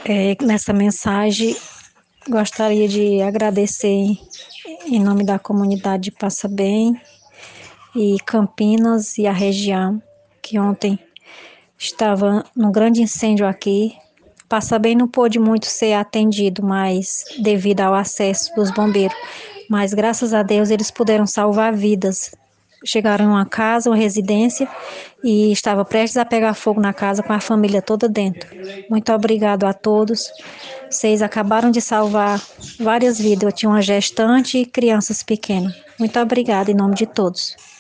Nessa mensagem, gostaria de agradecer em nome da comunidade de Passabem e Campinas e a região, que ontem estava num grande incêndio aqui. Passabem não pôde muito ser atendido, mas devido ao acesso dos bombeiros. Mas graças a Deus eles puderam salvar vidas. Chegaram em uma casa, uma residência, e estava prestes a pegar fogo na casa com a família toda dentro. Muito obrigado a todos. Vocês acabaram de salvar várias vidas. Eu tinha uma gestante e crianças pequenas. Muito obrigada em nome de todos.